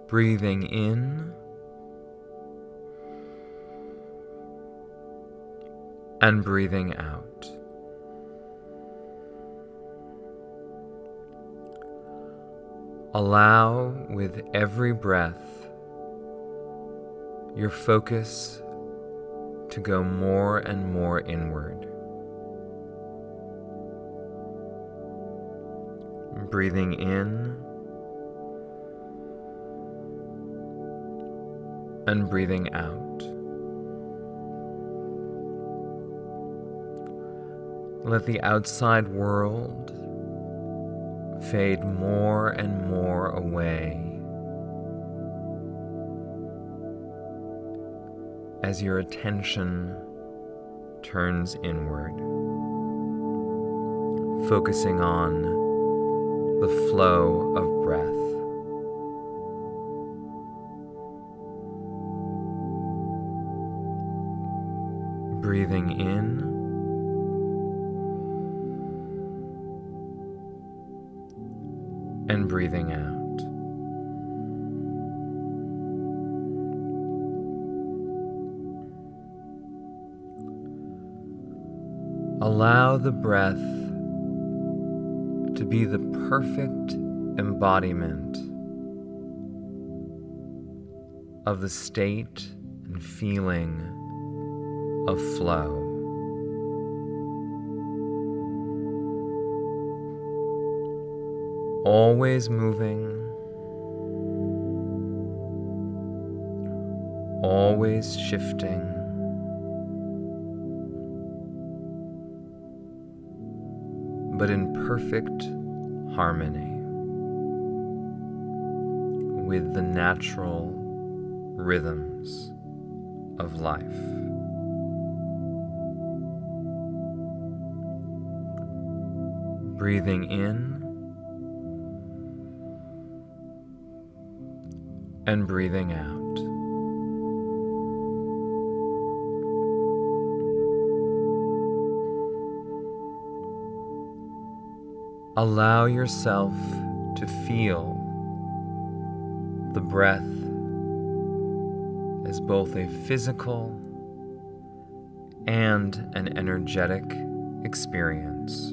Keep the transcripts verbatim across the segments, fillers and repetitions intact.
breathing in and breathing out. Allow with every breath your focus to go more and more inward. Breathing in and breathing out. Let the outside world fade more and more away as your attention turns inward, focusing on the flow of breath. Breathing in and breathing out. Allow the breath to be the perfect embodiment of the state and feeling of flow. Always moving, always shifting, but in perfect harmony with the natural rhythms of life. Breathing in and breathing out. Allow yourself to feel the breath as both a physical and an energetic experience.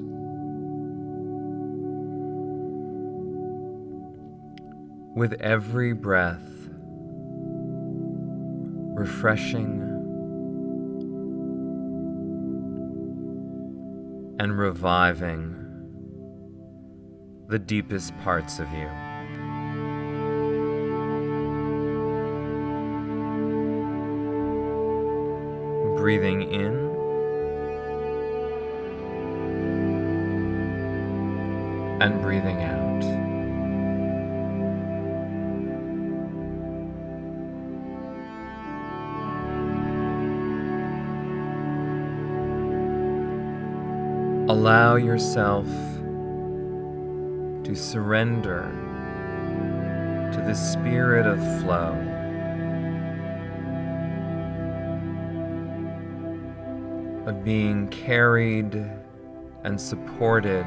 With every breath, refreshing and reviving the deepest parts of you. Breathing in and breathing out. Allow yourself to surrender to the spirit of flow, of being carried and supported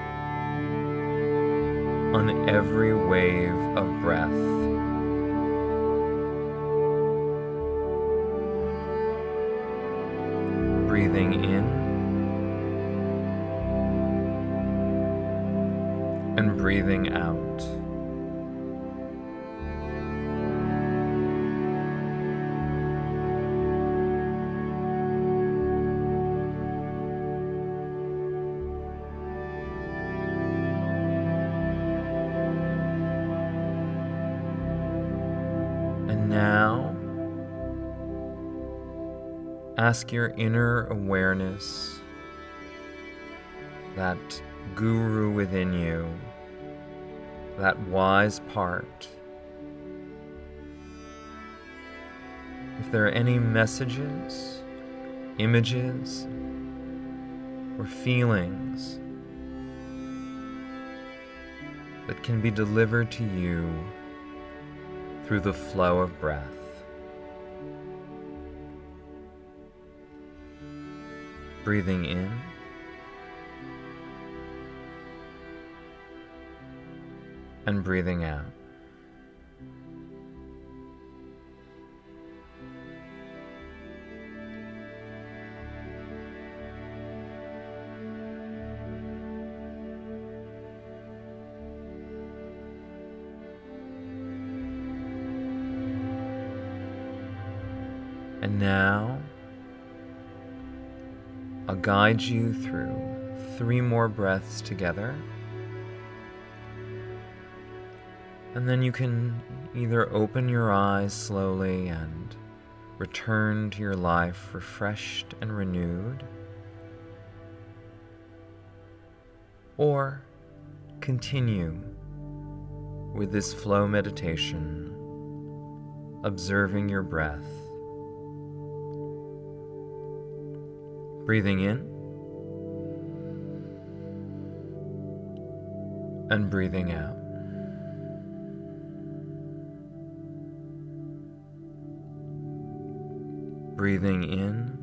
on every wave of breath. Breathing in and breathing out. And now, ask your inner awareness, that guru within you, that wise part, if there are any messages, images, or feelings that can be delivered to you through the flow of breath. Breathing in and breathing out. And now, I'll guide you through three more breaths together. And then you can either open your eyes slowly and return to your life refreshed and renewed, or continue with this flow meditation, observing your breath, breathing in and breathing out. Breathing in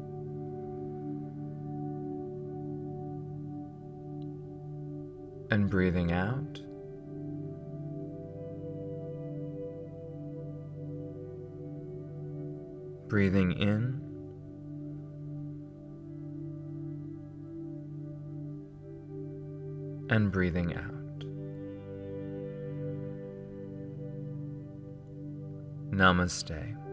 and breathing out. Breathing in and breathing out. Namaste.